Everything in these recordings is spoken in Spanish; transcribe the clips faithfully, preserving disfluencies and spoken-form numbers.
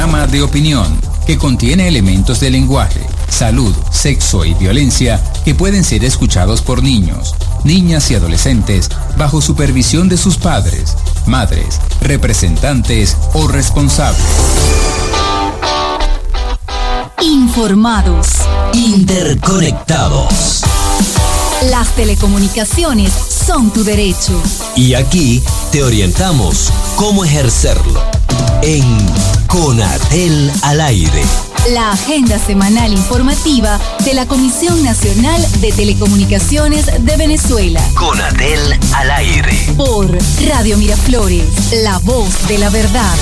programa de opinión que contiene elementos de lenguaje, salud, sexo y violencia que pueden ser escuchados por niños, niñas y adolescentes bajo supervisión de sus padres, madres, representantes o responsables. Informados. Interconectados. Las telecomunicaciones son tu derecho. Y aquí te orientamos cómo ejercerlo. En Conatel al aire. La agenda semanal informativa de la Comisión Nacional de Telecomunicaciones de Venezuela. Conatel al aire. Por Radio Miraflores, la voz de la verdad.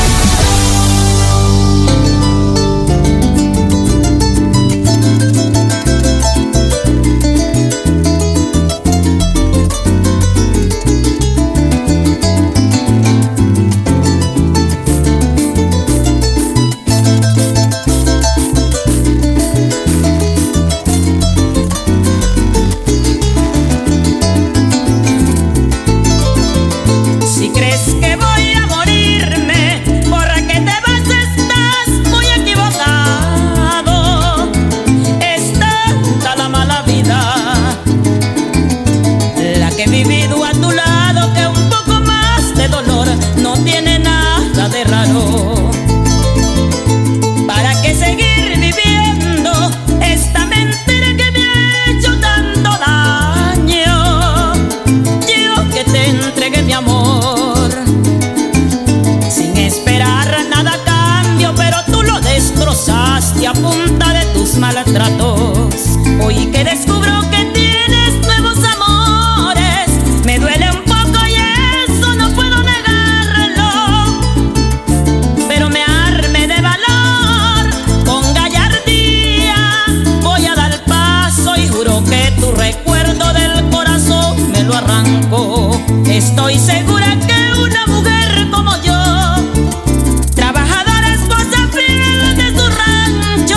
Maltratos. Hoy que descubro que tienes nuevos amores, me duele un poco y eso no puedo negarlo, pero me arme de valor, con gallardía voy a dar paso y juro que tu recuerdo del corazón me lo arranco. Estoy segura que una mujer como yo, trabajadora, esposa fiel de su rancho,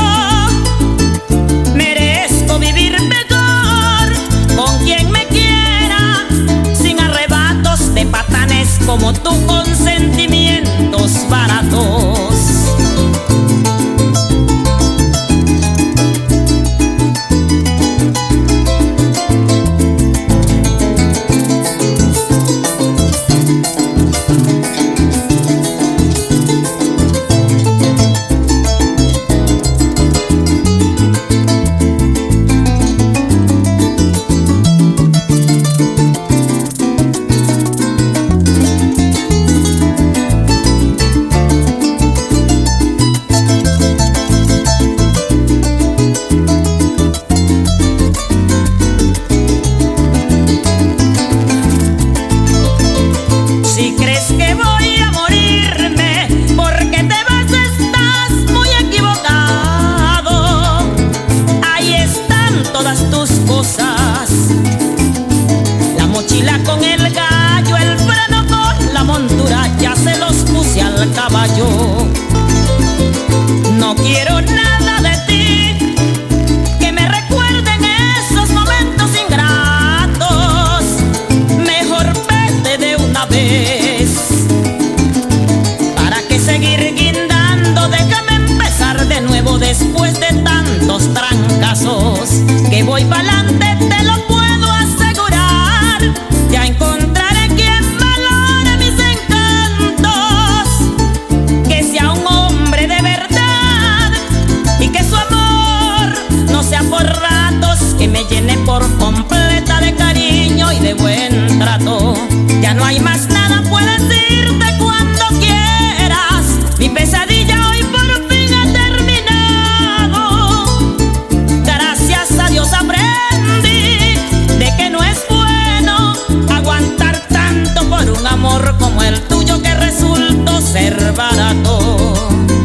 vivir mejor con quien me quiera, sin arrebatos de patanes como tú, con sentimientos baratos. No quiero nada de ti que me recuerden esos momentos ingratos. Mejor vete de una vez. ¿Para qué seguir guindando? Déjame empezar de nuevo después de tantos trancazos. Que voy pa'lante, te lo puedo asegurar. Ya encontraré quien valore mis encantos, que sea un hombre de verdad y que su amor no sea por ratos, que me llene por completa de cariño y de buen trato. Ya no hay más nada, puedes irte cuando quieras. Mi pesadilla hoy por fin ha terminado. Gracias a Dios aprendí de que no es bueno aguantar tanto por un amor como el tuyo, que resultó ser barato.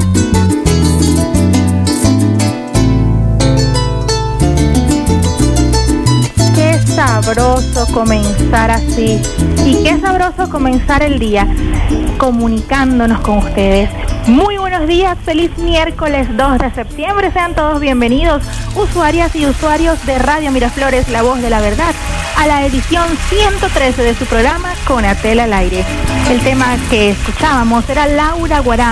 Qué sabroso comenzar así, y qué sabroso comenzar el día comunicándonos con ustedes. Muy buenos días, feliz miércoles dos de septiembre, sean todos bienvenidos, usuarias y usuarios de Radio Miraflores, la voz de la verdad, a la edición ciento trece de su programa Conatel al aire. El tema que escuchábamos era Laura Guarán,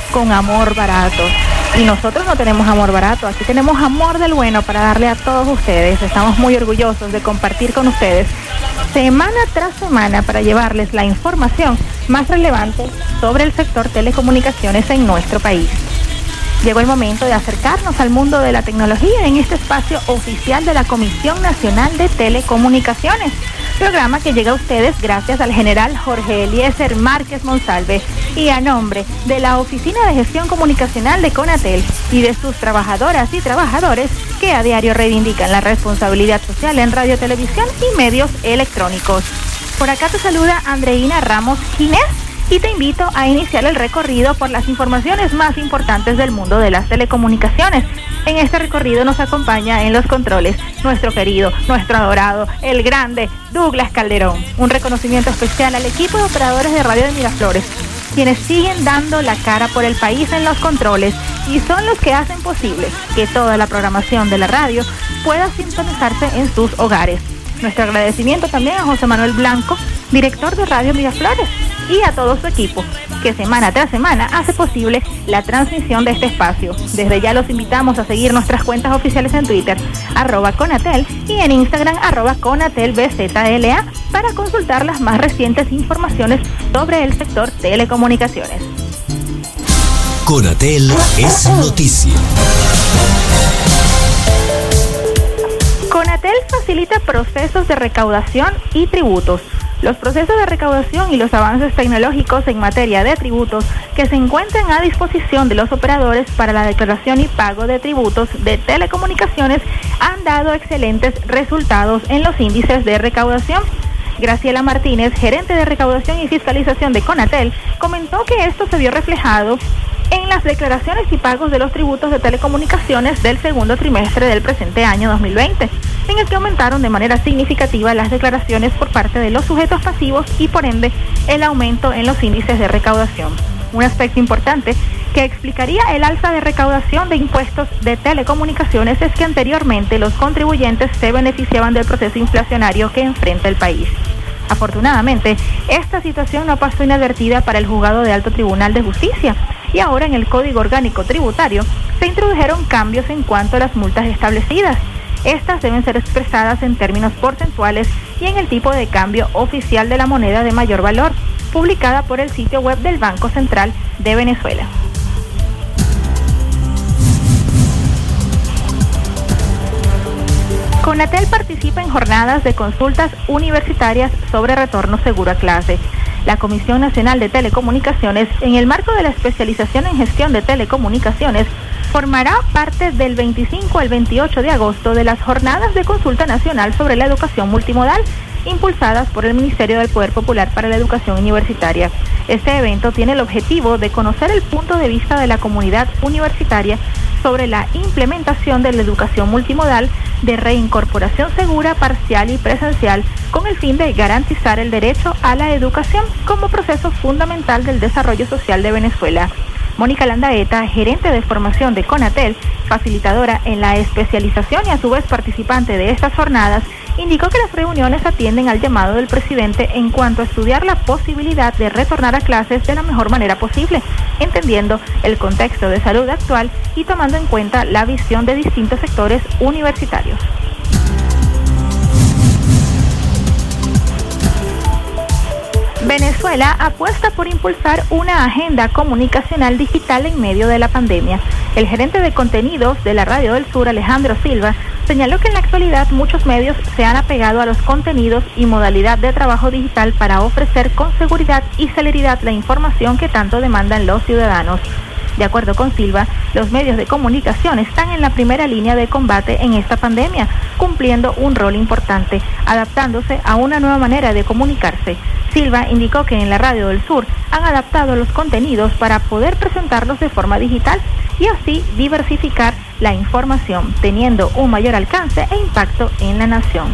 con amor barato. Y nosotros no tenemos amor barato, aquí tenemos amor del bueno para darle a todos ustedes. Estamos muy orgullosos de compartir con ustedes semana tras semana para llevarles la información más relevante sobre el sector telecomunicaciones en nuestro país. Llegó el momento de acercarnos al mundo de la tecnología en este espacio oficial de la Comisión Nacional de Telecomunicaciones, programa que llega a ustedes gracias al general Jorge Eliezer Márquez Monsalve y a nombre de la Oficina de Gestión Comunicacional de Conatel y de sus trabajadoras y trabajadores que a diario reivindican la responsabilidad social en radio, televisión y medios electrónicos. Por acá te saluda Andreina Ramos Ginés y te invito a iniciar el recorrido por las informaciones más importantes del mundo de las telecomunicaciones. En este recorrido nos acompaña en los controles nuestro querido, nuestro adorado, el grande Douglas Calderón. Un reconocimiento especial al equipo de operadores de Radio de Miraflores, quienes siguen dando la cara por el país en los controles y son los que hacen posible que toda la programación de la radio pueda sintonizarse en sus hogares. Nuestro agradecimiento también a José Manuel Blanco, director de Radio Miraflores, y a todo su equipo, que semana tras semana hace posible la transmisión de este espacio. Desde ya los invitamos a seguir nuestras cuentas oficiales en Twitter, arroba Conatel, y en Instagram, arroba ConatelBZLA, para consultar las más recientes informaciones sobre el sector telecomunicaciones. Conatel es noticia. Conatel facilita procesos de recaudación y tributos. Los procesos de recaudación y los avances tecnológicos en materia de tributos que se encuentran a disposición de los operadores para la declaración y pago de tributos de telecomunicaciones han dado excelentes resultados en los índices de recaudación. Graciela Martínez, gerente de recaudación y fiscalización de Conatel, comentó que esto se vio reflejado en las declaraciones y pagos de los tributos de telecomunicaciones del segundo trimestre del presente año dos mil veinte, en el que aumentaron de manera significativa las declaraciones por parte de los sujetos pasivos y por ende el aumento en los índices de recaudación. Un aspecto importante que explicaría el alza de recaudación de impuestos de telecomunicaciones es que anteriormente los contribuyentes se beneficiaban del proceso inflacionario que enfrenta el país. Afortunadamente, esta situación no pasó inadvertida para el Juzgado de Alto Tribunal de Justicia y ahora en el Código Orgánico Tributario se introdujeron cambios en cuanto a las multas establecidas. Estas deben ser expresadas en términos porcentuales y en el tipo de cambio oficial de la moneda de mayor valor, publicada por el sitio web del Banco Central de Venezuela. Conatel participa en jornadas de consultas universitarias sobre retorno seguro a clase. La Comisión Nacional de Telecomunicaciones, en el marco de la especialización en gestión de telecomunicaciones, formará parte del veinticinco al veintiocho de agosto de las jornadas de consulta nacional sobre la educación multimodal, impulsadas por el Ministerio del Poder Popular para la Educación Universitaria. Este evento tiene el objetivo de conocer el punto de vista de la comunidad universitaria sobre la implementación de la educación multimodal de reincorporación segura, parcial y presencial, con el fin de garantizar el derecho a la educación como proceso fundamental del desarrollo social de Venezuela. Mónica Landaeta, gerente de formación de Conatel, facilitadora en la especialización y a su vez participante de estas jornadas, indicó que las reuniones atienden al llamado del presidente en cuanto a estudiar la posibilidad de retornar a clases de la mejor manera posible, entendiendo el contexto de salud actual y tomando en cuenta la visión de distintos sectores universitarios. Venezuela apuesta por impulsar una agenda comunicacional digital en medio de la pandemia. El gerente de contenidos de la Radio del Sur, Alejandro Silva, señaló que en la actualidad muchos medios se han apegado a los contenidos y modalidad de trabajo digital para ofrecer con seguridad y celeridad la información que tanto demandan los ciudadanos. De acuerdo con Silva, los medios de comunicación están en la primera línea de combate en esta pandemia, cumpliendo un rol importante, adaptándose a una nueva manera de comunicarse. Silva indicó que en la Radio del Sur han adaptado los contenidos para poder presentarlos de forma digital y así diversificar la información, teniendo un mayor alcance e impacto en la nación.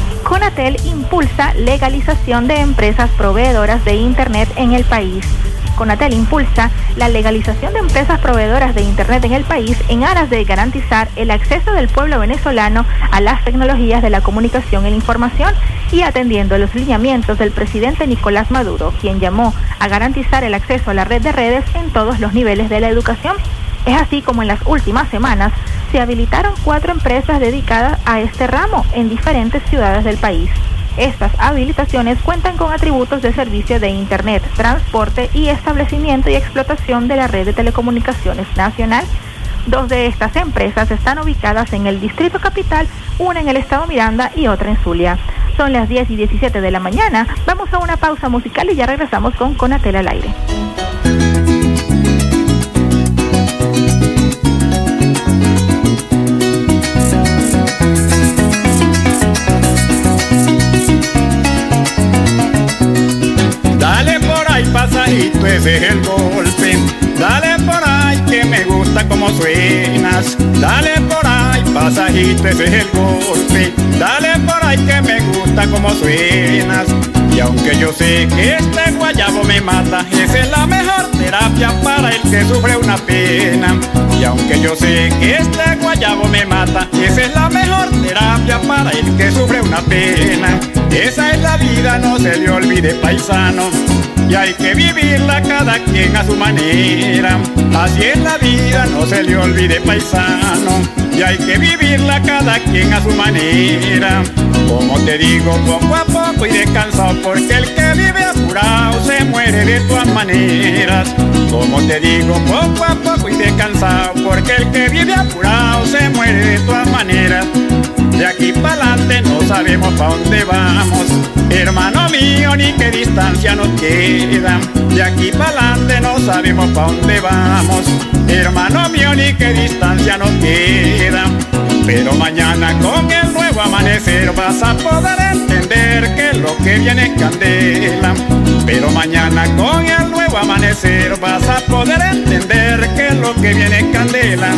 Conatel impulsa legalización de empresas proveedoras de Internet en el país. Conatel impulsa la legalización de empresas proveedoras de Internet en el país en aras de garantizar el acceso del pueblo venezolano a las tecnologías de la comunicación y la información y atendiendo los lineamientos del presidente Nicolás Maduro, quien llamó a garantizar el acceso a la red de redes en todos los niveles de la educación. Es así como en las últimas semanas se habilitaron cuatro empresas dedicadas a este ramo en diferentes ciudades del país. Estas habilitaciones cuentan con atributos de servicio de Internet, transporte y establecimiento y explotación de la red de telecomunicaciones nacional. Dos de estas empresas están ubicadas en el Distrito Capital, una en el Estado Miranda y otra en Zulia. Son las diez y diecisiete de la mañana. Vamos a una pausa musical y ya regresamos con Conatel al aire. Dale por ahí, pasajito, ese es el golpe. Dale por ahí que me gusta como suenas. Dale por ahí, pasajito, ese es el golpe. Dale por ahí que me gusta como suenas. Y aunque yo sé que este guayabo me mata, esa es la mejor terapia para el que sufre una pena. Y aunque yo sé que este guayabo me mata, esa es la mejor terapia para el que sufre una pena. Esa es la vida, no se le olvide, paisano, y hay que vivirla cada quien a su manera. Así es la vida, no se le olvide, paisano, y hay que vivirla cada quien a su manera. Como te digo, poco a poco y descansado, porque el que vive apurado se muere de todas maneras. Como te digo, poco a poco y descansado, porque el que vive apurado se muere de todas maneras. De aquí para adelante no sabemos pa' dónde vamos, hermano mío, ni qué distancia nos queda. De aquí para adelante no sabemos pa' dónde vamos, hermano mío, ni qué distancia nos queda. Pero mañana con el nuevo amanecer vas a poder entender que lo que viene es candela. Pero mañana con el nuevo amanecer vas a poder entender que lo que viene es candela.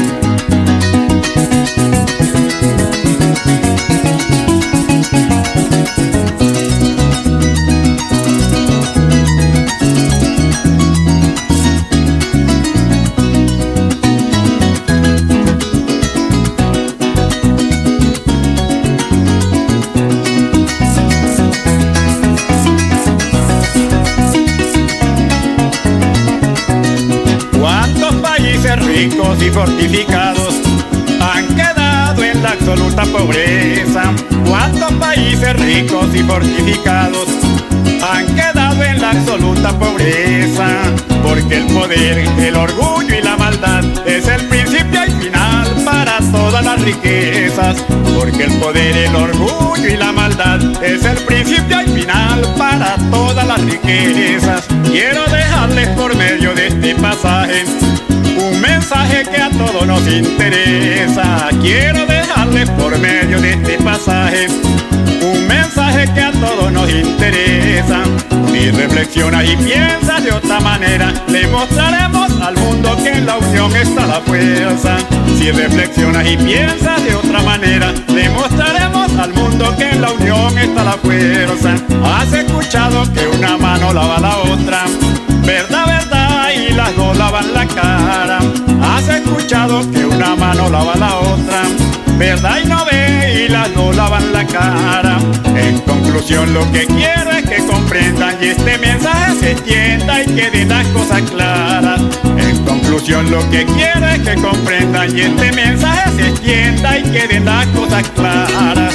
Ricos y fortificados han quedado en la absoluta pobreza. ¿Cuántos países ricos y fortificados han quedado en la absoluta pobreza? Porque el poder, el orgullo y la maldad es el principio y final para todas las riquezas. Porque el poder, el orgullo y la maldad es el principio y final para todas las riquezas. Quiero dejarles por medio de este pasaje un mensaje que a todos nos interesa. Quiero dejarles por medio de este pasaje un mensaje que a todos nos interesa. Si reflexionas y piensas de otra manera, le mostraremos al mundo que en la unión está la fuerza. Si reflexionas y piensas de otra manera, le mostraremos al mundo que en la unión está la fuerza. Has escuchado que una mano lava la otra, verdad, verdad, y las dos lavan la cara. Has escuchado que una mano lava la otra, verdad y no ve, y las dos lavan la cara. En conclusión, lo que quiero es que comprendan y este mensaje se extienda y queden las cosas claras. En conclusión, lo que quiero es que comprendan y este mensaje se extienda y queden las cosas claras.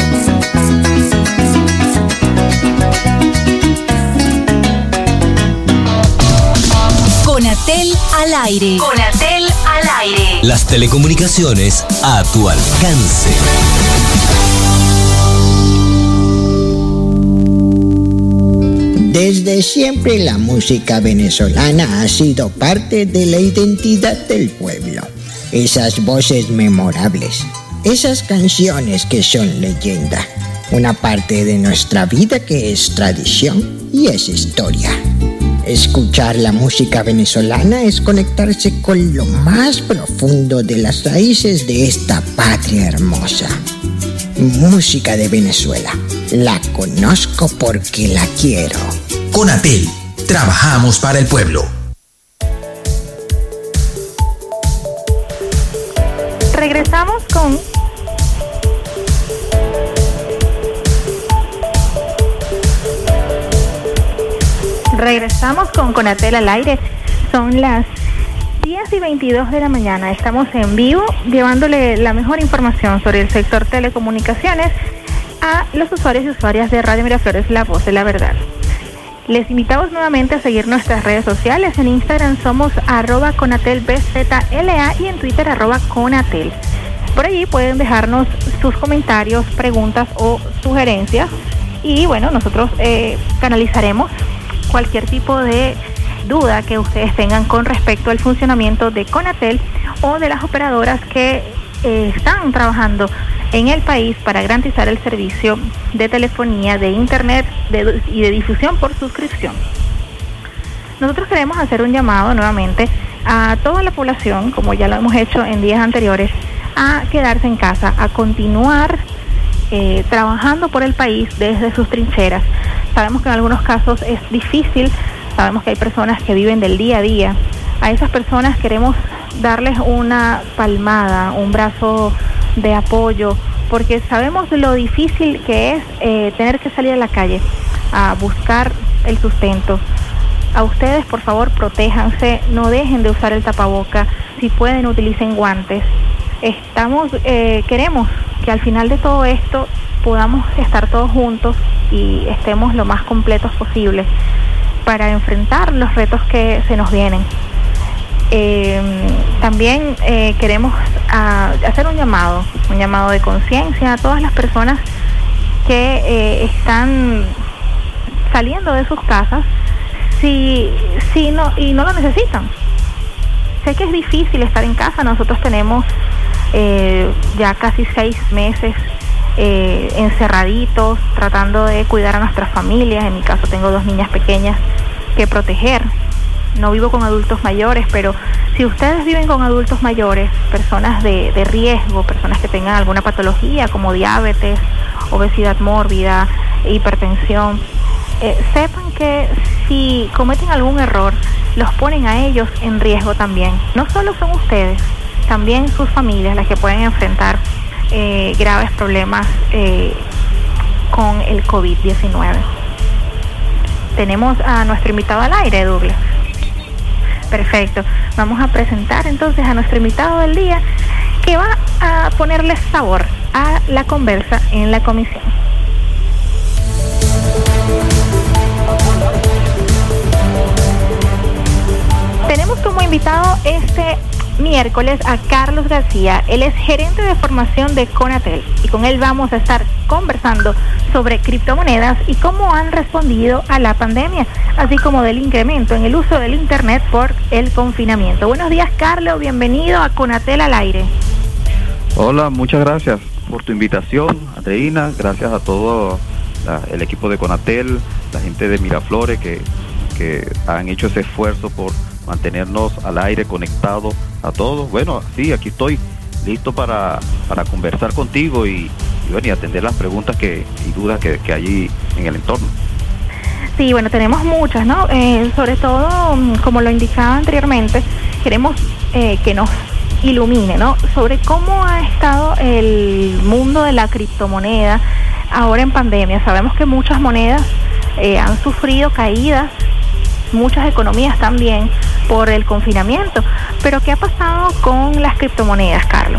Conatel al aire. Conatel al aire. Las telecomunicaciones a tu alcance. Desde siempre la música venezolana ha sido parte de la identidad del pueblo. Esas voces memorables, esas canciones que son leyenda, una parte de nuestra vida que es tradición y es historia. Escuchar la música venezolana es conectarse con lo más profundo de las raíces de esta patria hermosa. Música de Venezuela. La conozco porque la quiero. Conatel. Trabajamos para el pueblo. Regresamos con... Regresamos con Conatel al aire. Son las diez y veintidós de la mañana. Estamos en vivo llevándole la mejor información sobre el sector telecomunicaciones a los usuarios y usuarias de Radio Miraflores, La Voz de la Verdad. Les invitamos nuevamente a seguir nuestras redes sociales. En Instagram somos arroba conatelbzla y en Twitter arroba conatel. Por allí pueden dejarnos sus comentarios, preguntas o sugerencias y bueno, nosotros eh, canalizaremos cualquier tipo de duda que ustedes tengan con respecto al funcionamiento de Conatel o de las operadoras que eh, están trabajando en el país para garantizar el servicio de telefonía, de internet de, y de difusión por suscripción. Nosotros queremos hacer un llamado nuevamente a toda la población, como ya lo hemos hecho en días anteriores, a quedarse en casa, a continuar eh, trabajando por el país desde sus trincheras. Sabemos que en algunos casos es difícil, sabemos que hay personas que viven del día a día. A esas personas queremos darles una palmada, un brazo de apoyo, porque sabemos lo difícil que es eh, tener que salir a la calle a buscar el sustento. A ustedes, por favor, protéjanse, no dejen de usar el tapaboca, si pueden utilicen guantes. Estamos, eh, queremos que al final de todo esto podamos estar todos juntos y estemos lo más completos posible para enfrentar los retos que se nos vienen. Eh, también eh, queremos a, hacer un llamado, un llamado de conciencia a todas las personas que eh, están saliendo de sus casas si, si no, y no lo necesitan. Sé que es difícil estar en casa, nosotros tenemos eh, ya casi seis meses eh, encerraditos, tratando de cuidar a nuestras familias. En mi caso tengo dos niñas pequeñas que proteger. No vivo con adultos mayores, pero si ustedes viven con adultos mayores, personas de, de riesgo, personas que tengan alguna patología como diabetes, obesidad mórbida, hipertensión, eh, sepan que si cometen algún error, los ponen a ellos en riesgo también. No solo son ustedes, también sus familias las que pueden enfrentar eh, graves problemas eh, con el COVID diecinueve. Tenemos a nuestro invitado al aire, Douglas. Perfecto. Vamos a presentar entonces a nuestro invitado del día, que va a ponerle sabor a la conversa en la comisión. Tenemos como invitado este miércoles a Carlos García. Él es gerente de formación de Conatel y con él vamos a estar conversando sobre criptomonedas y cómo han respondido a la pandemia, así como del incremento en el uso del internet por el confinamiento. Buenos días, Carlos, bienvenido a Conatel al aire. Hola, muchas gracias por tu invitación, Andreina. Gracias a todo la, el equipo de Conatel, la gente de Miraflores que, que han hecho ese esfuerzo por mantenernos al aire, conectados a todos. Bueno, sí, aquí estoy listo para, para conversar contigo y, y, bueno, y atender las preguntas que, y dudas que, que hay en el entorno. Sí, bueno, tenemos muchas, ¿no? Eh, sobre todo, como lo indicaba anteriormente, queremos eh, que nos ilumine, ¿no? Sobre cómo ha estado el mundo de la criptomoneda ahora en pandemia. Sabemos que muchas monedas eh, han sufrido caídas, muchas economías también por el confinamiento, pero ¿qué ha pasado con las criptomonedas, Carlos?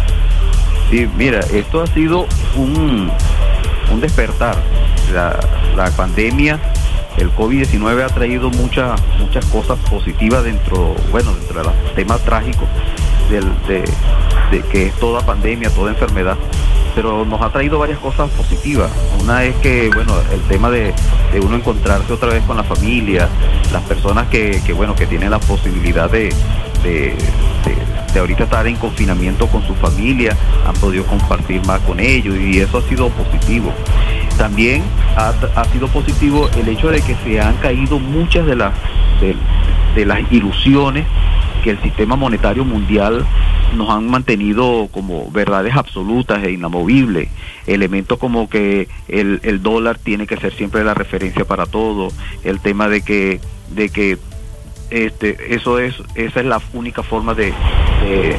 Sí, mira, esto ha sido un, un despertar. La, la pandemia, el COVID diecinueve ha traído muchas muchas cosas positivas dentro, bueno, dentro de los temas trágicos del, de, de que es toda pandemia, toda enfermedad, pero nos ha traído varias cosas positivas. Una es que, bueno, el tema de, de uno encontrarse otra vez con la familia, las personas que, que bueno, que tienen la posibilidad de, de, de, de ahorita estar en confinamiento con su familia, han podido compartir más con ellos y eso ha sido positivo. También ha, ha sido positivo el hecho de que se han caído muchas de las, de, de las ilusiones que el sistema monetario mundial nos han mantenido como verdades absolutas e inamovibles. Elementos como que el, el dólar tiene que ser siempre la referencia para todo, el tema de que de que este eso es esa es la única forma de, de,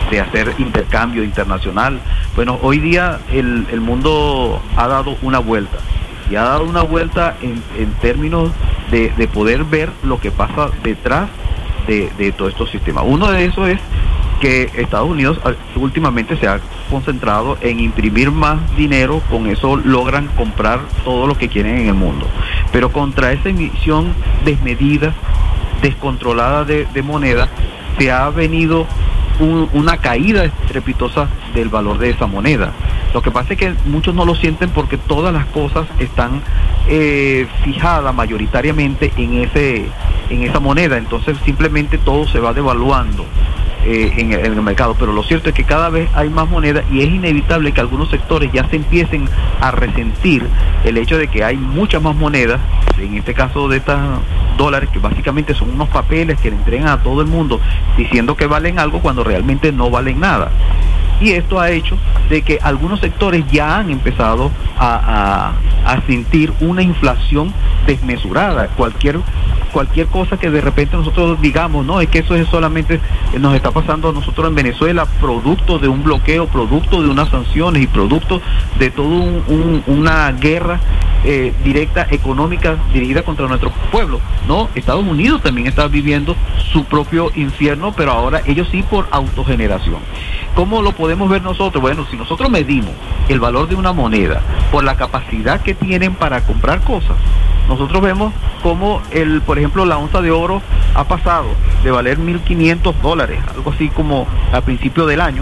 de hacer intercambio internacional. Bueno, hoy día el, el mundo ha dado una vuelta, y ha dado una vuelta en, en términos de, de poder ver lo que pasa detrás de, de todos estos sistemas. Uno de esos es que Estados Unidos últimamente se ha concentrado en imprimir más dinero, con eso logran comprar todo lo que quieren en el mundo. Pero contra esa emisión desmedida, descontrolada de, de moneda, se ha venido un, una caída estrepitosa del valor de esa moneda. Lo que pasa es que muchos no lo sienten porque todas las cosas están eh, fijadas mayoritariamente en ese en esa moneda, entonces simplemente todo se va devaluando eh, en, el, en el mercado. Pero lo cierto es que cada vez hay más moneda y es inevitable que algunos sectores ya se empiecen a resentir el hecho de que hay muchas más monedas, en este caso de estas dólares, que básicamente son unos papeles que le entregan a todo el mundo diciendo que valen algo cuando realmente no valen nada. Y esto ha hecho de que algunos sectores ya han empezado a, a, a sentir una inflación desmesurada. Cualquier cualquier cosa que de repente nosotros digamos, no, es que eso es solamente nos está pasando a nosotros en Venezuela, producto de un bloqueo, producto de unas sanciones y producto de toda un, un, una guerra eh, directa económica dirigida contra nuestro pueblo. No, Estados Unidos también está viviendo su propio infierno, pero ahora ellos sí por autogeneración. ¿Cómo lo podemos ver nosotros? Bueno, si nosotros medimos el valor de una moneda por la capacidad que tienen para comprar cosas, nosotros vemos cómo, el, por ejemplo, la onza de oro ha pasado de valer mil quinientos dólares, algo así como al principio del año,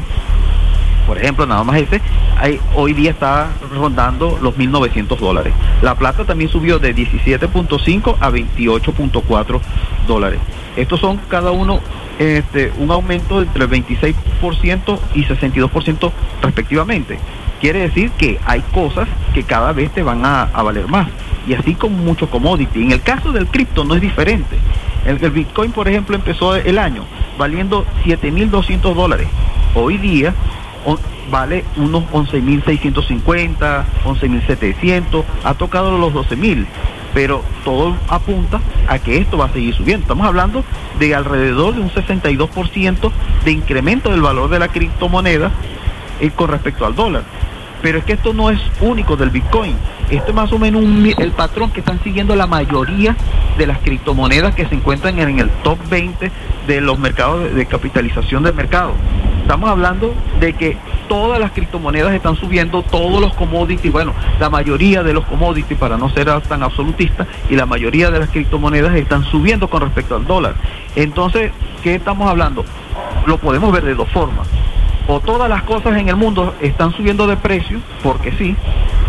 por ejemplo, nada más ese, hay, hoy día está rondando los mil novecientos dólares. La plata también subió de diecisiete punto cinco a veintiocho punto cuatro dólares. Estos son cada uno este, un aumento entre el veintiséis por ciento y sesenta y dos por ciento respectivamente. Quiere decir que hay cosas que cada vez te van a, a valer más. Y así con mucho commodity. En el caso del cripto no es diferente. El, el Bitcoin, por ejemplo, empezó el año valiendo siete mil doscientos dólares. Hoy día on, vale unos once mil seiscientos cincuenta, once mil setecientos, ha tocado los doce mil. Pero todo apunta a que esto va a seguir subiendo. Estamos hablando de alrededor de un sesenta y dos por ciento de incremento del valor de la criptomoneda eh, con respecto al dólar. Pero es que esto no es único del Bitcoin. Esto es más o menos un, el patrón que están siguiendo la mayoría de las criptomonedas que se encuentran en el top veinte de los mercados de, de capitalización del mercado. Estamos hablando de que todas las criptomonedas están subiendo, todos los commodities, bueno, la mayoría de los commodities, para no ser tan absolutista, y la mayoría de las criptomonedas están subiendo con respecto al dólar. Entonces, ¿qué estamos hablando? Lo podemos ver de dos formas. O todas las cosas en el mundo están subiendo de precio, porque sí,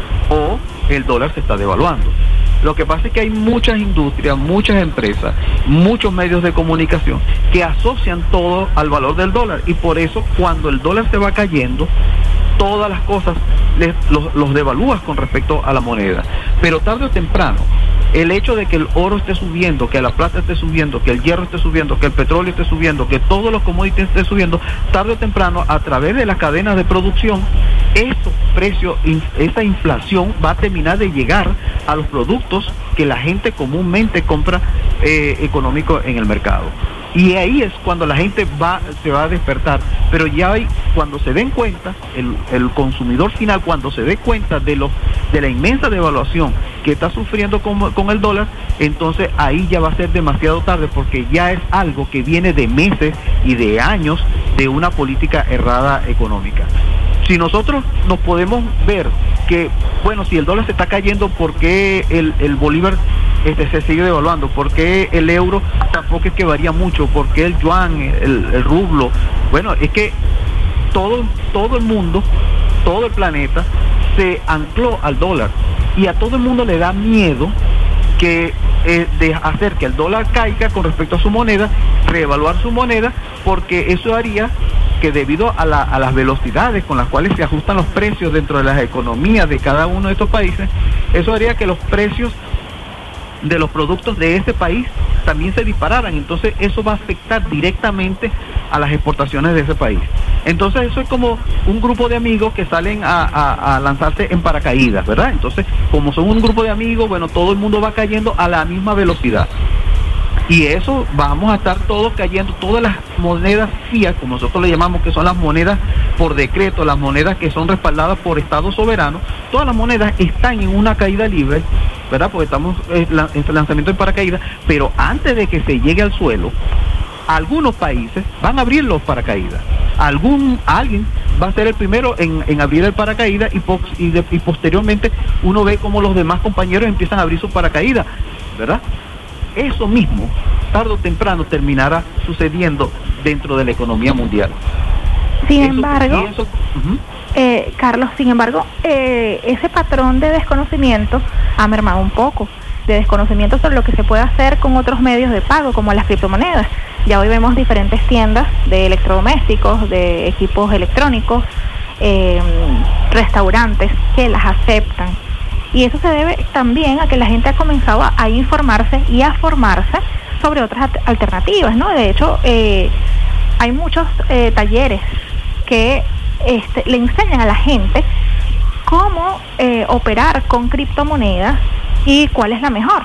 o el dólar se está devaluando. Lo que pasa es que hay muchas industrias, muchas empresas, muchos medios de comunicación que asocian todo al valor del dólar, y por eso cuando el dólar se va cayendo, todas las cosas les, los, los devalúas con respecto a la moneda. Pero tarde o temprano, el hecho de que el oro esté subiendo, que la plata esté subiendo, que el hierro esté subiendo, que el petróleo esté subiendo, que todos los commodities estén subiendo, tarde o temprano, a través de las cadenas de producción, esos precios, esa inflación va a terminar de llegar a los productos que la gente comúnmente compra eh, económico en el mercado. Y ahí es cuando la gente va se va a despertar. Pero ya hay, cuando se den cuenta, el, el consumidor final, cuando se dé cuenta de los de la inmensa devaluación que está sufriendo con, con el dólar, entonces ahí ya va a ser demasiado tarde, porque ya es algo que viene de meses y de años de una política errada económica. Si nosotros nos podemos ver que, bueno, si el dólar se está cayendo, ¿por qué el, el bolívar este, se sigue devaluando? ¿Por qué el euro tampoco es que varía mucho? ¿Por qué el yuan, el, el rublo? Bueno, es que todo, todo el mundo, todo el planeta se ancló al dólar, y a todo el mundo le da miedo que eh, de hacer que el dólar caiga con respecto a su moneda, reevaluar su moneda, porque eso haría que, debido a, la, a las velocidades con las cuales se ajustan los precios dentro de las economías de cada uno de estos países, eso haría que los precios de los productos de ese país también se dispararan. Entonces eso va a afectar directamente a las exportaciones de ese país. Entonces eso es como un grupo de amigos que salen a, a, a lanzarse en paracaídas, ¿verdad? Entonces, como son un grupo de amigos, bueno, todo el mundo va cayendo a la misma velocidad. Y eso vamos a estar todos cayendo, todas las monedas fiat, como nosotros le llamamos, que son las monedas por decreto, las monedas que son respaldadas por estados soberanos, todas las monedas están en una caída libre, ¿verdad? Porque estamos en el lanzamiento de paracaídas, pero antes de que se llegue al suelo, algunos países van a abrir los paracaídas. Algún, alguien va a ser el primero en, en abrir el paracaídas y, po y, de, y posteriormente uno ve como los demás compañeros empiezan a abrir sus paracaídas, ¿verdad? Eso mismo, tarde o temprano, terminará sucediendo dentro de la economía mundial. Sin eso, embargo, eso, uh-huh. eh, Carlos, sin embargo, eh, ese patrón de desconocimiento ha mermado un poco, de desconocimiento sobre lo que se puede hacer con otros medios de pago, como las criptomonedas. Ya hoy vemos diferentes tiendas de electrodomésticos, de equipos electrónicos, eh, restaurantes que las aceptan. Y eso se debe también a que la gente ha comenzado a, a informarse y a formarse sobre otras alternativas, ¿no? De hecho, eh, hay muchos eh, talleres que este, le enseñan a la gente cómo eh, operar con criptomonedas y cuál es la mejor.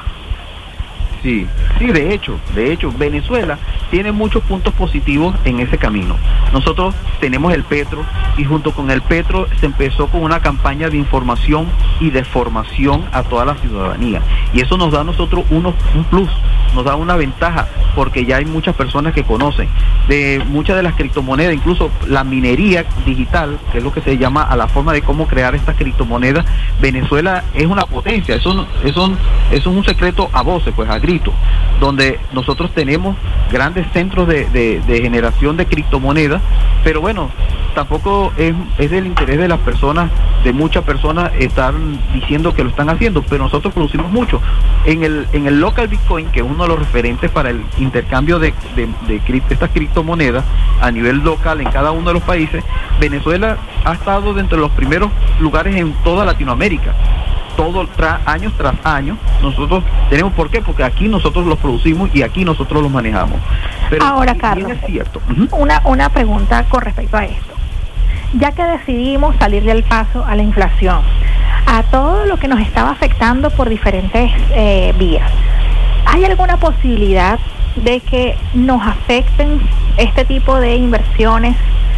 Sí, sí, de hecho, de hecho, Venezuela tiene muchos puntos positivos en ese camino. Nosotros tenemos el Petro y junto con el Petro se empezó con una campaña de información y de formación a toda la ciudadanía. Y eso nos da a nosotros uno, un plus, nos da una ventaja, porque ya hay muchas personas que conocen de muchas de las criptomonedas, incluso la minería digital, que es lo que se llama a la forma de cómo crear estas criptomonedas. Venezuela es una potencia, eso, no, eso, eso es un secreto a voces, pues a grito, donde nosotros tenemos grandes centros de, de, de generación de criptomonedas, pero bueno, tampoco es, es del interés de las personas, de muchas personas estar diciendo que lo están haciendo, pero nosotros producimos mucho. En el, en el local Bitcoin, que es uno de los referentes para el intercambio de, de, de, de estas criptomonedas a nivel local en cada uno de los países, Venezuela ha estado dentro de los primeros lugares en toda Latinoamérica. Todo tra años tras años nosotros tenemos. ¿Por qué? Porque aquí nosotros los producimos y aquí nosotros los manejamos. Pero ahora, Carlos, es cierto. Uh-huh. una, una pregunta con respecto a esto. Ya que decidimos salir del paso a la inflación, a todo lo que nos estaba afectando por diferentes eh, vías, ¿hay alguna posibilidad de que nos afecten este tipo de inversiones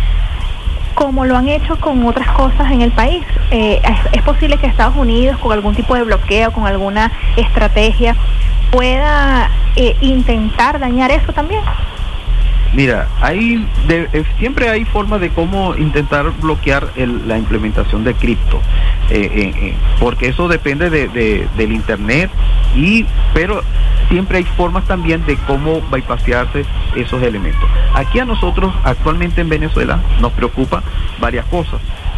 como lo han hecho con otras cosas en el país? Eh, es, es posible que Estados Unidos, con algún tipo de bloqueo, con alguna estrategia, pueda eh, intentar dañar eso también. Mira, hay de, eh, siempre hay formas de cómo intentar bloquear el, la implementación de cripto, eh, eh, eh, porque eso depende de, de, del internet, y pero siempre hay formas también de cómo bypasearse esos elementos. Aquí a nosotros actualmente en Venezuela nos preocupa varias cosas.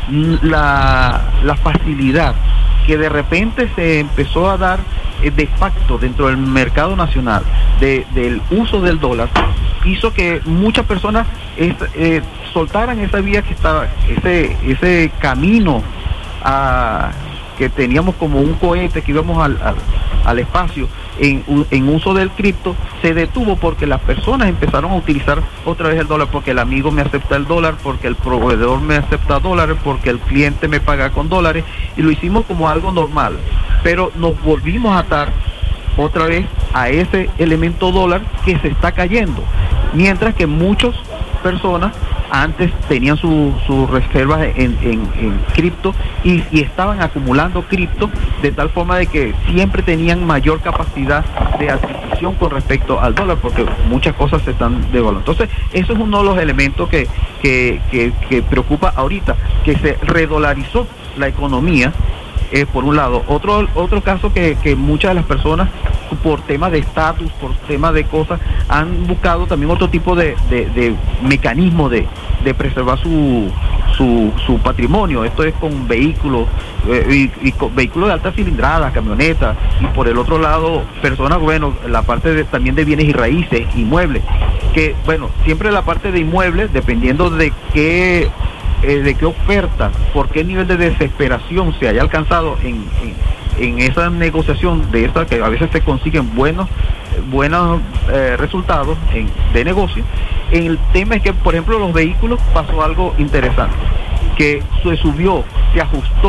La, la facilidad que de repente se empezó a dar eh, de facto dentro del mercado nacional de, del uso del dólar, hizo que muchas personas eh, eh, soltaran esa vía que estaba, ese, ese camino a, que teníamos como un cohete que íbamos al, al, al espacio en, en uso del cripto, se detuvo porque las personas empezaron a utilizar otra vez el dólar, porque el amigo me acepta el dólar, porque el proveedor me acepta dólares, porque el cliente me paga con dólares, y lo hicimos como algo normal, pero nos volvimos a atar otra vez a ese elemento dólar que se está cayendo, mientras que muchas personas antes tenían sus su reservas en, en, en cripto y, y estaban acumulando cripto de tal forma de que siempre tenían mayor capacidad de adquisición con respecto al dólar, porque muchas cosas se están devaluando. Entonces, eso es uno de los elementos que, que, que, que preocupa ahorita, que se redolarizó la economía. Eh, por un lado, otro otro caso que, que muchas de las personas por temas de estatus, por temas de cosas, han buscado también otro tipo de, de, de mecanismo de, de preservar su, su su patrimonio. Esto es con vehículos eh, y, y con vehículos de alta cilindrada, camionetas, y por el otro lado personas, bueno, la parte de, también de bienes y raíces, inmuebles, que bueno, siempre la parte de inmuebles, dependiendo de qué Eh, de qué oferta, por qué nivel de desesperación se haya alcanzado en, en, en esa negociación de esta, que a veces se consiguen buenos buenos eh, resultados en, de negocio. El tema es que, por ejemplo, los vehículos pasó algo interesante, que se subió, se ajustó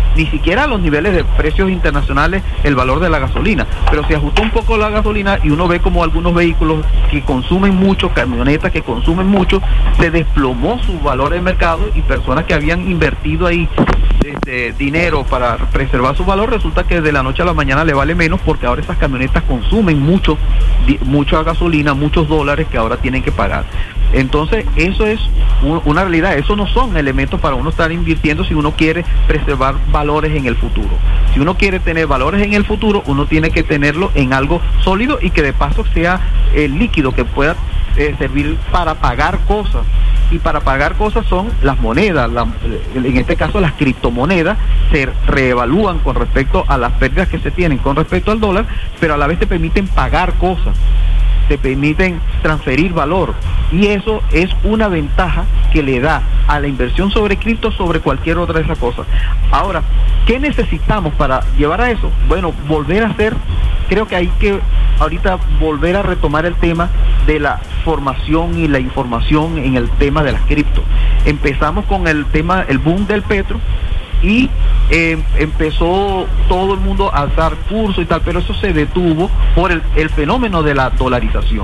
ni siquiera a los niveles de precios internacionales el valor de la gasolina, pero se ajustó un poco la gasolina y uno ve como algunos vehículos que consumen mucho, camionetas que consumen mucho, se desplomó su valor de mercado y personas que habían invertido ahí este, dinero para preservar su valor, resulta que de la noche a la mañana le vale menos porque ahora esas camionetas consumen mucho, mucha gasolina, muchos dólares que ahora tienen que pagar. Entonces eso es un, una realidad, eso no son elementos para uno estar invirtiendo si uno quiere preservar valores en el futuro. Si uno quiere tener valores en el futuro, uno tiene que tenerlo en algo sólido y que de paso sea eh, líquido, que pueda eh, servir para pagar cosas. Y para pagar cosas son las monedas, la, en este caso las criptomonedas, se reevalúan con respecto a las pérdidas que se tienen con respecto al dólar, pero a la vez te permiten pagar cosas, te permiten transferir valor, y eso es una ventaja que le da a la inversión sobre cripto sobre cualquier otra de esas cosas. Ahora, ¿qué necesitamos para llevar a eso? Bueno, volver a hacer, creo que hay que ahorita volver a retomar el tema de la formación y la información en el tema de las cripto. Empezamos con el tema, el boom del petro, y eh, empezó todo el mundo a dar cursos y tal, pero eso se detuvo por el, el fenómeno de la dolarización.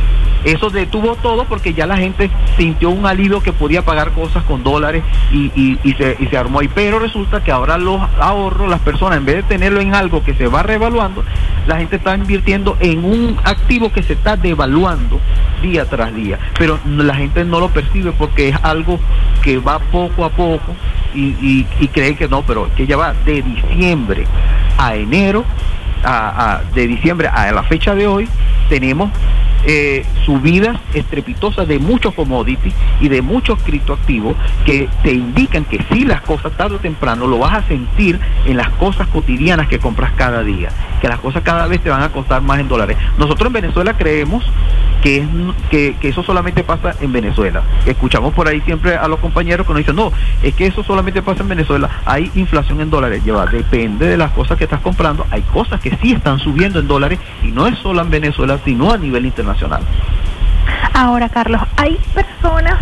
Eso detuvo todo porque ya la gente sintió un alivio que podía pagar cosas con dólares y, y, y, se, y se armó ahí. Pero resulta que ahora los ahorros, las personas, en vez de tenerlo en algo que se va revaluando, la gente está invirtiendo en un activo que se está devaluando día tras día. Pero la gente no lo percibe porque es algo que va poco a poco y, y, y cree que no, pero que ya va de diciembre a enero, a, a, de diciembre a la fecha de hoy, tenemos Eh, subidas estrepitosas de muchos commodities y de muchos criptoactivos que te indican que si las cosas tarde o temprano lo vas a sentir en las cosas cotidianas que compras cada día, que las cosas cada vez te van a costar más en dólares. Nosotros en Venezuela creemos que, es, que, que eso solamente pasa en Venezuela. Escuchamos por ahí siempre a los compañeros que nos dicen, no, es que eso solamente pasa en Venezuela, hay inflación en dólares. Lleva, depende de las cosas que estás comprando, hay cosas que sí están subiendo en dólares y no es solo en Venezuela, sino a nivel internacional. Ahora, Carlos, hay personas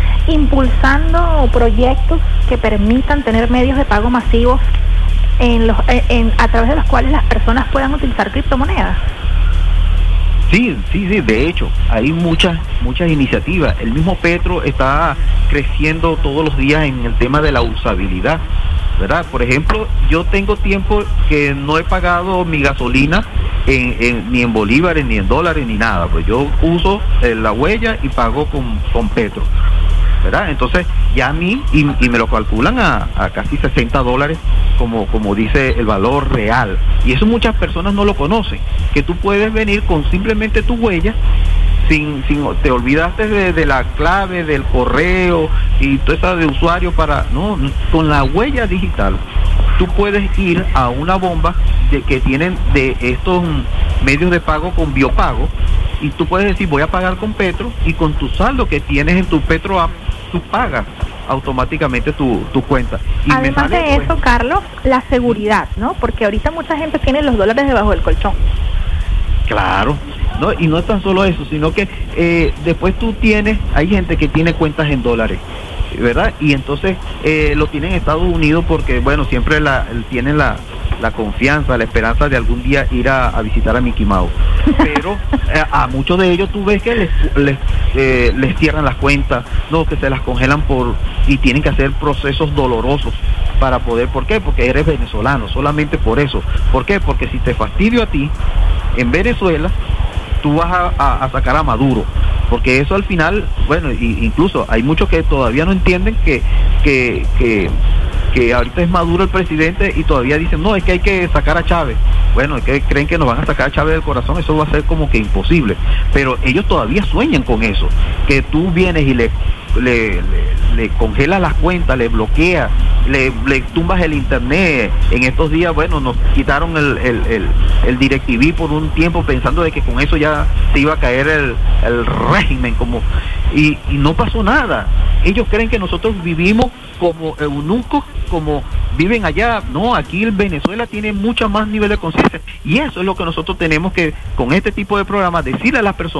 impulsando proyectos que permitan tener medios de pago masivos en los, en, a través de los cuales las personas puedan utilizar criptomonedas. Sí, sí, sí, de hecho, hay muchas, muchas iniciativas. El mismo Petro está creciendo todos los días en el tema de la usabilidad, ¿verdad? Por ejemplo, yo tengo tiempo que no he pagado mi gasolina en, en, ni en bolívares, ni en dólares, ni nada. Pues yo uso eh, la huella y pago con, con Petro, ¿verdad? Entonces ya a mí, y, y me lo calculan a, a casi sesenta dólares, como, como dice el valor real. Y eso muchas personas no lo conocen, que tú puedes venir con simplemente tu huella, sin, sin te olvidaste de, de la clave del correo y toda esa de usuario para, no, con la huella digital tú puedes ir a una bomba de, que tienen de estos medios de pago con biopago, y tú puedes decir voy a pagar con Petro, y con tu saldo que tienes en tu Petro app tú pagas automáticamente tu, tu cuenta. Y además me sale, de eso, pues, Carlos, la seguridad, ¿no? Porque ahorita mucha gente tiene los dólares debajo del colchón. Claro, no, y no es tan solo eso, sino que eh, después tú tienes, hay gente que tiene cuentas en dólares, ¿verdad? Y entonces eh, lo tienen en Estados Unidos porque, bueno, siempre la, tienen la, la confianza, la esperanza de algún día ir a, a visitar a Mickey Mouse. Pero eh, a muchos de ellos tú ves que les, les, eh, les cierran las cuentas, no, que se las congelan por y tienen que hacer procesos dolorosos para poder, ¿por qué? Porque eres venezolano, solamente por eso. ¿Por qué? Porque si te fastidio a ti, en Venezuela, tú vas a, a, a sacar a Maduro, porque eso al final, bueno, y, incluso hay muchos que todavía no entienden que, que, que, que ahorita es Maduro el presidente y todavía dicen, no, es que hay que sacar a Chávez. Bueno, es que creen que nos van a sacar a Chávez del corazón, eso va a ser como que imposible, pero ellos todavía sueñan con eso, que tú vienes y le Le, le, le congelas las cuentas, le bloqueas, le, le tumbas el internet. En estos días, bueno, nos quitaron el, el, el, el DirecTV por un tiempo pensando de que con eso ya se iba a caer el, el régimen, como y, y no pasó nada. Ellos creen que nosotros vivimos como eunucos, como viven allá. No, aquí en Venezuela tiene mucho más nivel de conciencia, y eso es lo que nosotros tenemos que, con este tipo de programas, decirle a las personas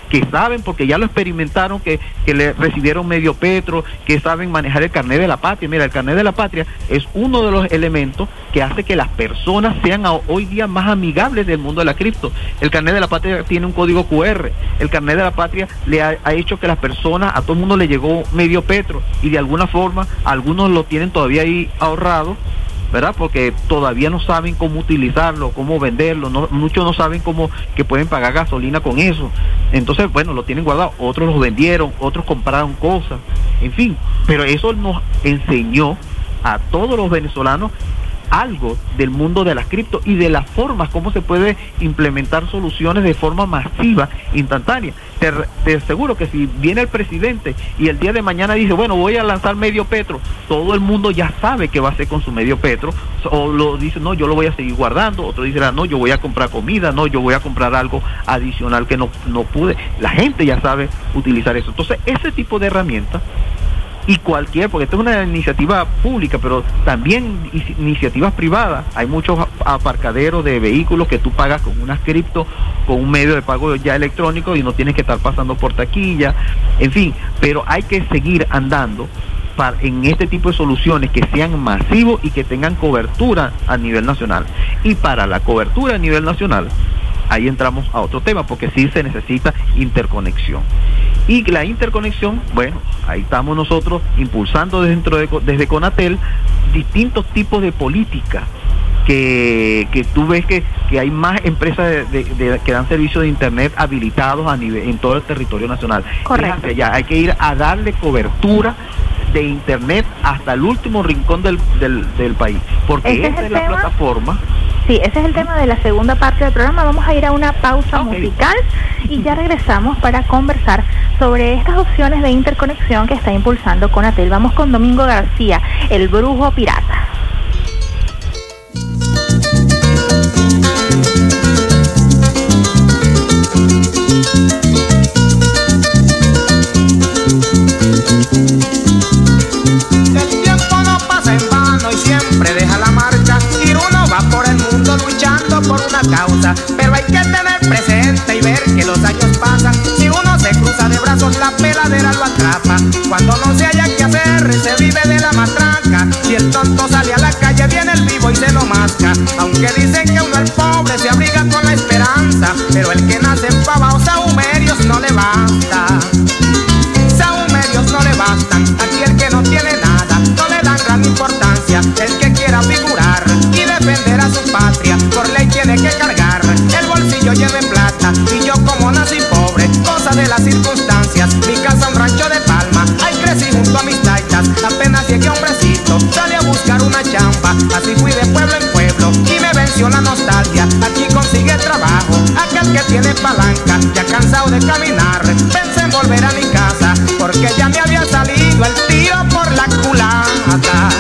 que saben, porque ya lo experimentaron, que, que le recibieron medio petro, que saben manejar el carnet de la patria. Mira, el carnet de la patria es uno de los elementos que hace que las personas sean a, hoy día más amigables del mundo de la cripto. El carnet de la patria tiene un código cu erre, el carnet de la patria le ha, ha hecho que las personas, a todo el mundo le llegó medio petro, y de alguna forma algunos lo tienen todavía ahí ahorrado, ¿verdad? Porque todavía no saben cómo utilizarlo, cómo venderlo, no, muchos no saben cómo que pueden pagar gasolina con eso. Entonces, bueno, lo tienen guardado, otros los vendieron, otros compraron cosas, en fin, pero eso nos enseñó a todos los venezolanos algo del mundo de las cripto y de las formas, cómo se puede implementar soluciones de forma masiva, instantánea. Te, te aseguro que si viene el presidente y el día de mañana dice, bueno, voy a lanzar medio petro, todo el mundo ya sabe qué va a hacer con su medio petro, o lo dice, no, yo lo voy a seguir guardando, otro dice, no, yo voy a comprar comida, no, yo voy a comprar algo adicional que no, no pude. La gente ya sabe utilizar eso. Entonces, ese tipo de herramientas, y cualquier, porque esto es una iniciativa pública, pero también iniciativas privadas. Hay muchos aparcaderos de vehículos que tú pagas con unas cripto, con un medio de pago ya electrónico, y no tienes que estar pasando por taquilla, en fin, pero hay que seguir andando para, en este tipo de soluciones que sean masivos y que tengan cobertura a nivel nacional. Y para la cobertura a nivel nacional, ahí entramos a otro tema, porque sí se necesita interconexión. Y la interconexión, bueno, ahí estamos nosotros impulsando dentro de, desde Conatel distintos tipos de políticas, que, que tú ves que, que hay más empresas de, de, de, que dan servicios de internet habilitados a nivel en todo el territorio nacional. Correcto. Ya, hay que ir a darle cobertura de internet hasta el último rincón del, del, del país, porque esa es, es la tema? plataforma. Sí, ese es el tema de la segunda parte del programa. Vamos a ir a una pausa okay. musical y ya regresamos para conversar sobre estas opciones de interconexión que está impulsando Conatel. Vamos con Domingo García, el brujo pirata. El tiempo no pasa en vano y siempre deja la marca, y uno va por el mundo luchando por una causa, pero hay que tener presente y ver que los años pasan. Si uno se cruza de brazos, la peladera lo atrapa. Cuando no se haya que hacer, se vive de la matraca. Si el tonto sale a la calle, viene el vivo y se lo masca. Aunque dicen que uno el pobre se abriga con la esperanza, pero el que nace en pava o sahumerios no le basta. Sahumerios no le bastan. Aquí el que no tiene nada no le dan gran importancia. El que quiera figurar y defender a su patria, por ley tiene que cargar el bolsillo lleno de plata. Y yo, como nací pobre, cosa de las circunstancias, mi casa un rancho de palma, ahí crecí junto a mis taitas. Apenas llegué hombrecito, salí a buscar una chamba, así fui de pueblo en pueblo y me venció la nostalgia. Aquí consigue trabajo aquel que tiene palanca, ya cansado de caminar, pensé en volver a mi casa, porque ya me había salido el tiro por la culata.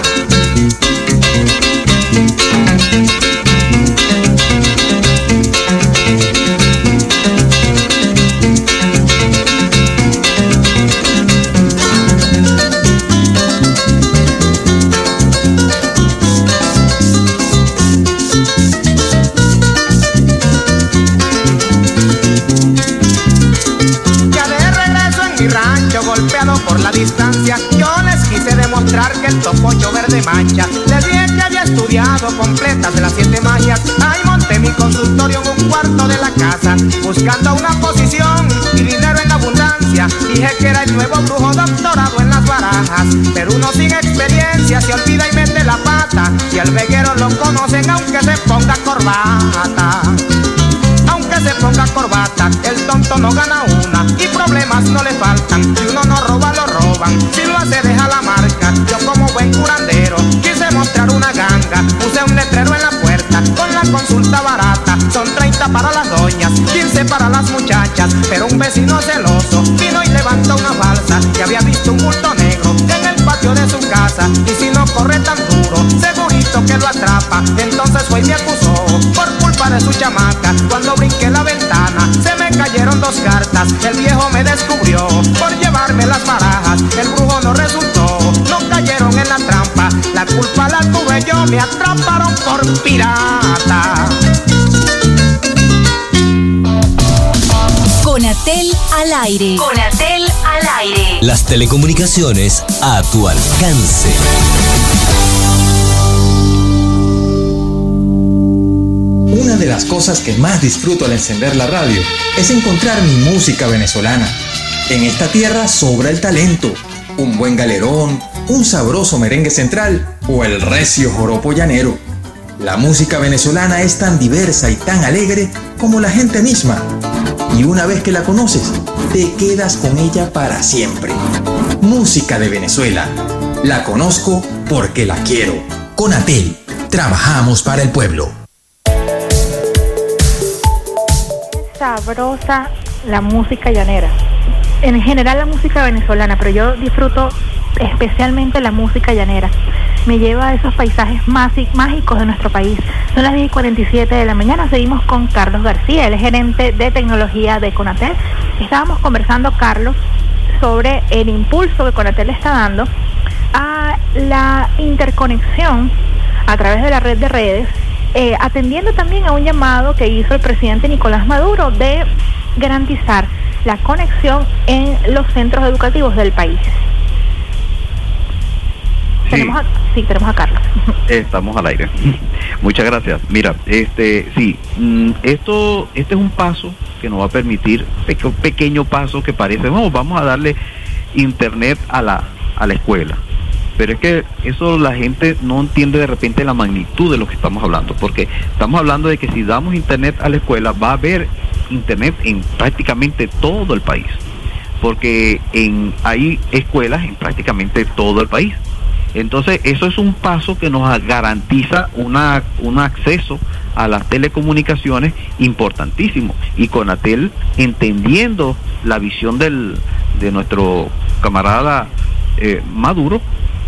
Golpeado por la distancia, yo les quise demostrar que el topollo verde mancha. Les dije que había estudiado completas de las siete magias. Ahí monté mi consultorio en un cuarto de la casa, buscando una posición y dinero en abundancia. Dije que era el nuevo brujo doctorado en las barajas, pero uno sin experiencia se olvida y mete la pata. Y al veguero lo conocen aunque se ponga corbata. Aunque se ponga corbata, el tonto no gana una y problemas no le faltan. Si uno no roba, lo roban. Si lo hace, deja la marca. Yo, como buen curandero, quise mostrar una ganga. Puse un letrero en la puerta con la consulta barata. Son treinta para las doñas, quince para las muchachas. Pero un vecino celoso vino y levantó una falsa, que había visto un bulto negro en el patio de su casa. Y si no corre tan duro, segurito que lo atrapa. Entonces fue y me acusó por culpa de su chamaca. Cuando brinqué la ventana, se me cayeron dos cartas. El viejo me descubrió por llevarme las barajas. El brujo no resultó, no cayeron en la trampa. La culpa la tuve yo, me atraparon por pirata. Conatel Conatel al aire. Conatel al aire. Las telecomunicaciones a tu alcance. Una de las cosas que más disfruto al encender la radio es encontrar mi música venezolana. En esta tierra sobra el talento, un buen galerón, un sabroso merengue central o el recio joropo llanero. La música venezolana es tan diversa y tan alegre como la gente misma. Y una vez que la conoces, te quedas con ella para siempre. Música de Venezuela. La conozco porque la quiero. Conatel, trabajamos para el pueblo. Es sabrosa la música llanera. En general la música venezolana, pero yo disfruto especialmente la música llanera. Me lleva a esos paisajes mágicos de nuestro país. Son las diez y cuarenta y siete de la mañana. Seguimos con Carlos García, el gerente de tecnología de Conatel. Estábamos conversando, Carlos, sobre el impulso que Conatel está dando a la interconexión a través de la red de redes, eh, atendiendo también a un llamado que hizo el presidente Nicolás Maduro de garantizar la conexión en los centros educativos del país. Sí. Tenemos a, sí, tenemos a Carlos. Estamos al aire. Muchas gracias. Mira, este, sí, esto, este es un paso que nos va a permitir, un pequeño paso que parece, no, vamos a darle internet a la, a la escuela. Pero es que eso la gente no entiende de repente la magnitud de lo que estamos hablando, porque estamos hablando de que si damos internet a la escuela va a haber internet en prácticamente todo el país, porque en, hay escuelas en prácticamente todo el país. Entonces eso es un paso que nos garantiza una, un acceso a las telecomunicaciones importantísimo, y Conatel, entendiendo la visión del, de nuestro camarada eh, Maduro,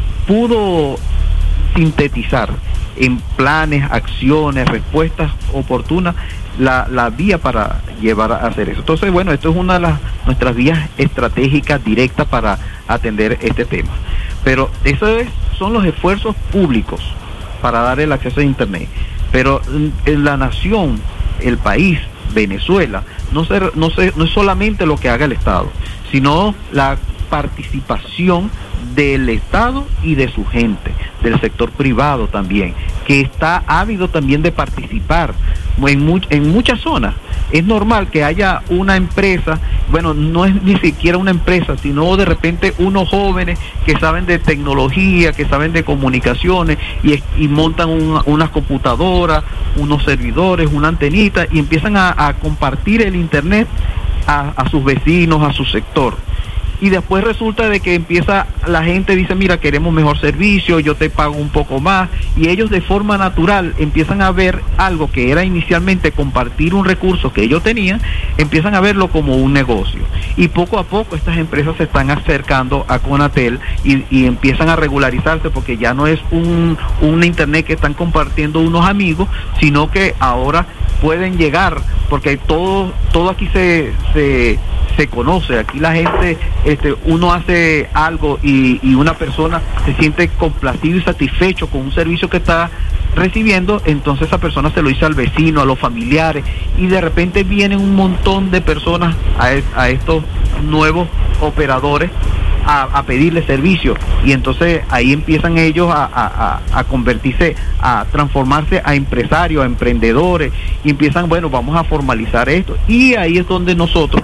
pudo sintetizar en planes, acciones, respuestas oportunas la, la vía para llevar a hacer eso. Entonces, bueno, esto es una de las nuestras vías estratégicas directas para atender este tema. Pero esos son los esfuerzos públicos para dar el acceso a internet. Pero en la nación, el país, Venezuela, no, se, no, se, no es solamente lo que haga el Estado, sino la participación del Estado y de su gente, del sector privado también, que está ávido también de participar en, mu en muchas zonas. Es normal que haya una empresa, bueno, no es ni siquiera una empresa, sino de repente unos jóvenes que saben de tecnología, que saben de comunicaciones y, y montan un, unas computadoras, unos servidores, una antenita y empiezan a, a compartir el internet a, a sus vecinos, a su sector. Y después resulta de que empieza, la gente dice, mira, queremos mejor servicio, yo te pago un poco más, y ellos de forma natural empiezan a ver algo que era inicialmente compartir un recurso que ellos tenían, empiezan a verlo como un negocio. Y poco a poco estas empresas se están acercando a Conatel y, y empiezan a regularizarse, porque ya no es un, un internet que están compartiendo unos amigos, sino que ahora pueden llegar, porque todo, todo aquí se... se se conoce, aquí la gente, este, uno hace algo y, y una persona se siente complacido y satisfecho con un servicio que está recibiendo, entonces esa persona se lo dice al vecino, a los familiares, y de repente vienen un montón de personas a, a estos nuevos operadores a, a pedirle servicio, y entonces ahí empiezan ellos a, a, a convertirse, a transformarse a empresarios, a emprendedores, y empiezan, bueno, vamos a formalizar esto, y ahí es donde nosotros,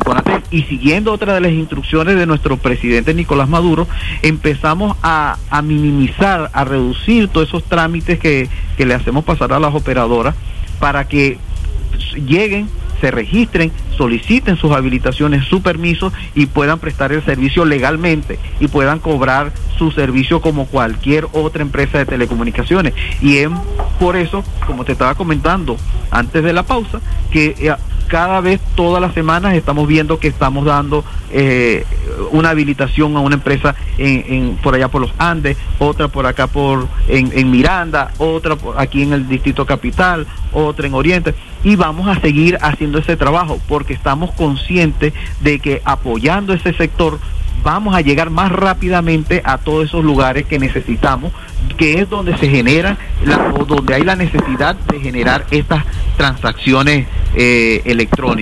y siguiendo otra de las instrucciones de nuestro presidente Nicolás Maduro, empezamos a, a minimizar, a reducir todos esos trámites que, que le hacemos pasar a las operadoras para que lleguen, se registren, soliciten sus habilitaciones, su permiso y puedan prestar el servicio legalmente y puedan cobrar su servicio como cualquier otra empresa de telecomunicaciones. Y es por eso, como te estaba comentando antes de la pausa, que eh, cada vez, todas las semanas, estamos viendo que estamos dando eh, una habilitación a una empresa en, en, por allá por los Andes, otra por acá por en, en Miranda, otra por aquí en el Distrito Capital, otra en Oriente, y vamos a seguir haciendo ese trabajo porque estamos conscientes de que apoyando ese sector vamos a llegar más rápidamente a todos esos lugares que necesitamos, que es donde se genera, la, o donde hay la necesidad de generar estas transacciones eh, electrónicas.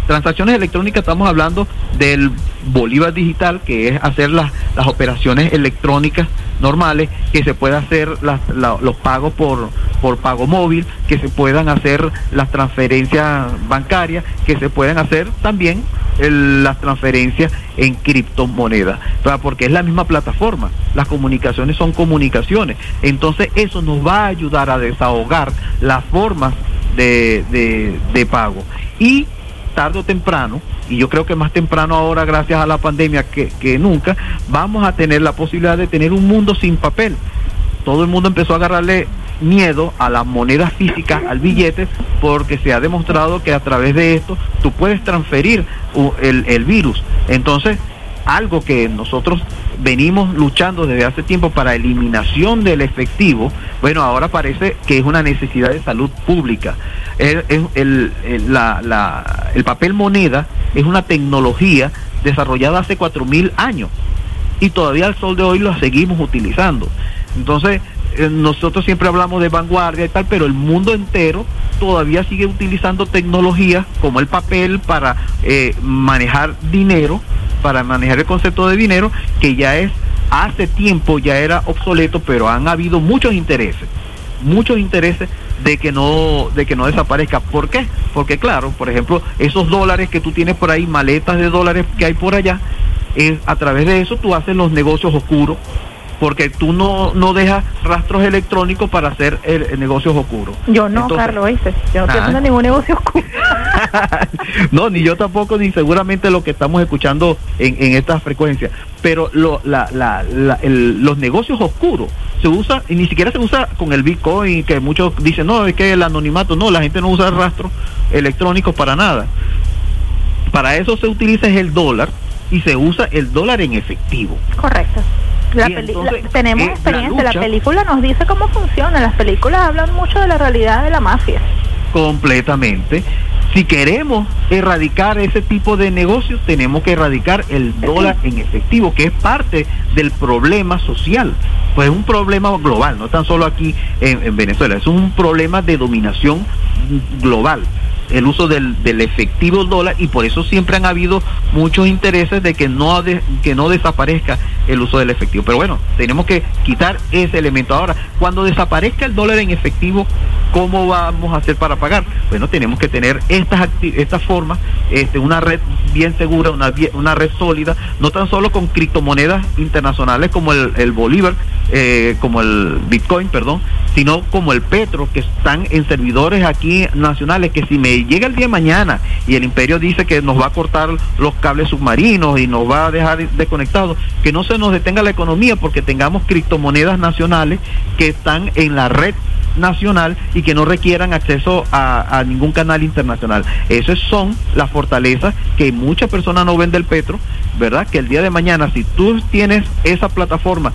Transacciones electrónicas, estamos hablando del bolívar digital, que es hacer las, las operaciones electrónicas normales, que se pueda hacer las, la, los pagos por, por pago móvil, que se puedan hacer las transferencias bancarias, que se puedan hacer también el, las transferencias en criptomonedas, ¿verdad? Porque es la misma plataforma, las comunicaciones son comunicaciones, entonces eso nos va a ayudar a desahogar las formas de, de, de pago, y tarde o temprano, y yo creo que más temprano ahora gracias a la pandemia que, que nunca, vamos a tener la posibilidad de tener un mundo sin papel. Todo el mundo empezó a agarrarle miedo a las monedas físicas, al billete, porque se ha demostrado que a través de esto tú puedes transferir el, el virus. Entonces, algo que nosotros venimos luchando desde hace tiempo para eliminación del efectivo, bueno, ahora parece que es una necesidad de salud pública. El, el, el, la, la, el papel moneda es una tecnología desarrollada hace cuatro mil años y todavía al sol de hoy lo seguimos utilizando. Entonces, eh, nosotros siempre hablamos de vanguardia y tal, pero el mundo entero todavía sigue utilizando tecnologías como el papel para eh, manejar dinero, para manejar el concepto de dinero, que ya es, hace tiempo ya era obsoleto, pero han habido muchos intereses, muchos intereses de que no, de que no desaparezca. ¿Por qué? Porque claro, por ejemplo, esos dólares que tú tienes por ahí, maletas de dólares que hay por allá, es, a través de eso tú haces los negocios oscuros, porque tú no, no dejas rastros electrónicos para hacer el, el negocios oscuros. Yo no, Entonces, Carlos, ¿viste? Yo no estoy ah. haciendo ningún negocio oscuro. No, ni yo tampoco, ni seguramente lo que estamos escuchando en, en estas frecuencias. Pero lo, la, la, la, el, los negocios oscuros se usa, y ni siquiera se usa con el Bitcoin, que muchos dicen, no, es que el anonimato, no, la gente no usa rastros electrónicos para nada. Para eso se utiliza es el dólar, y se usa el dólar en efectivo. Correcto. La peli- entonces, la, tenemos experiencia, la, la película nos dice cómo funciona, las películas hablan mucho de la realidad de la mafia. Completamente. Si queremos erradicar ese tipo de negocios, tenemos que erradicar el dólar en efectivo, que es parte del problema social. Pues es un problema global, no tan solo aquí en, en Venezuela, es un problema de dominación global, el uso del, del efectivo dólar, y por eso siempre han habido muchos intereses de que no de, que no desaparezca el uso del efectivo. Pero bueno, tenemos que quitar ese elemento. Ahora, cuando desaparezca el dólar en efectivo, ¿cómo vamos a hacer para pagar? Bueno, tenemos que tener estas estas formas, este, una red bien segura, una, una red sólida, no tan solo con criptomonedas internacionales como el, el Bolívar, eh, como el Bitcoin, perdón, sino como el Petro, que están en servidores aquí nacionales, que si me llega el día de mañana y el imperio dice que nos va a cortar los cables submarinos y nos va a dejar desconectados, que no se nos detenga la economía, porque tengamos criptomonedas nacionales que están en la red nacional y que no requieran acceso a, a ningún canal internacional. Esas son las fortalezas que muchas personas no ven del Petro, ¿verdad? Que el día de mañana, si tú tienes esa plataforma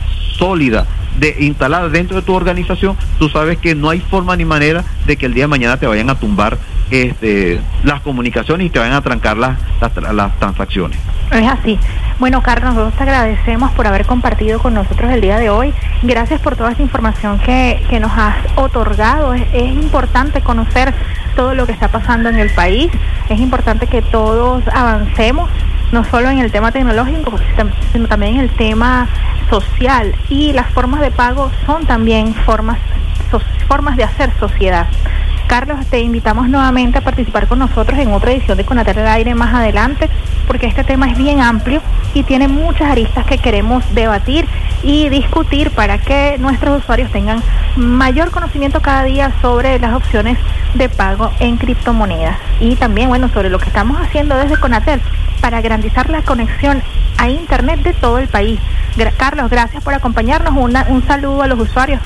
sólida de instalada dentro de tu organización, tú sabes que no hay forma ni manera de que el día de mañana te vayan a tumbar este, las comunicaciones y te vayan a trancar las, las, las transacciones. Es así. Bueno, Carlos, nosotros te agradecemos por haber compartido con nosotros el día de hoy. Gracias por toda esta información que, que nos has otorgado. Es, es importante conocer todo lo que está pasando en el país. Es importante que todos avancemos, no solo en el tema tecnológico, sino también en el tema social. Y las formas de pago son también formas, so, formas de hacer sociedad. Carlos, te invitamos nuevamente a participar con nosotros en otra edición de Conatel al Aire más adelante, porque este tema es bien amplio y tiene muchas aristas que queremos debatir y discutir para que nuestros usuarios tengan mayor conocimiento cada día sobre las opciones de pago en criptomonedas. Y también, bueno, sobre lo que estamos haciendo desde Conatel para garantizar la conexión a Internet de todo el país. Gra- Carlos, gracias por acompañarnos. Una, un saludo a los usuarios.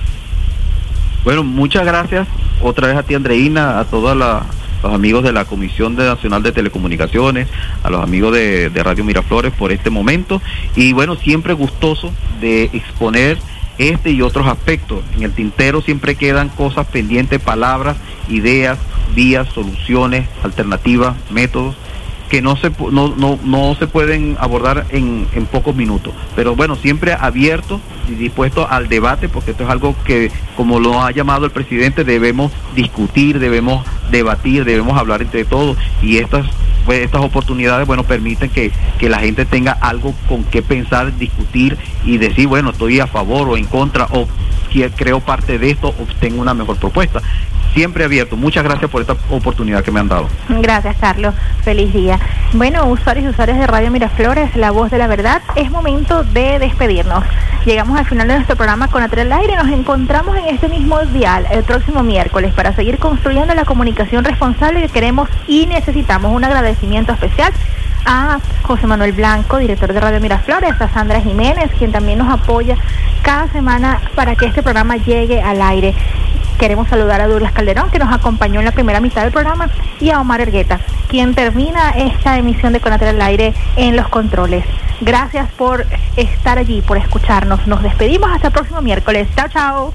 Bueno, muchas gracias otra vez a ti, Andreina, a todos la, los amigos de la Comisión de Nacional de Telecomunicaciones, a los amigos de, de Radio Miraflores por este momento, y bueno, siempre gustoso de exponer este y otros aspectos. En el tintero siempre quedan cosas pendientes, palabras, ideas, vías, soluciones, alternativas, métodos que no se no, no, no se pueden abordar en, en pocos minutos. Pero bueno, siempre abierto y dispuesto al debate, porque esto es algo que, como lo ha llamado el presidente, debemos discutir, debemos debatir, debemos hablar entre todos, y estas pues estas oportunidades, bueno, permiten que, que la gente tenga algo con qué pensar, discutir y decir, bueno, estoy a favor o en contra, o creo parte de esto, o tengo una mejor propuesta. Siempre abierto. Muchas gracias por esta oportunidad que me han dado. Gracias, Carlos. Feliz día. Bueno, usuarios y usuarias de Radio Miraflores, La Voz de la Verdad, es momento de despedirnos. Llegamos al final de nuestro programa Conatel al Aire. Nos encontramos en este mismo dial el próximo miércoles para seguir construyendo la comunicación responsable que queremos y necesitamos. Un agradecimiento especial a José Manuel Blanco, director de Radio Miraflores, a Sandra Jiménez, quien también nos apoya cada semana para que este programa llegue al aire. Queremos saludar a Douglas Calderón, que nos acompañó en la primera mitad del programa, y a Omar Ergueta, quien termina esta emisión de Conatel al Aire en los controles. Gracias por estar allí, por escucharnos. Nos despedimos hasta el próximo miércoles. Chao, chao.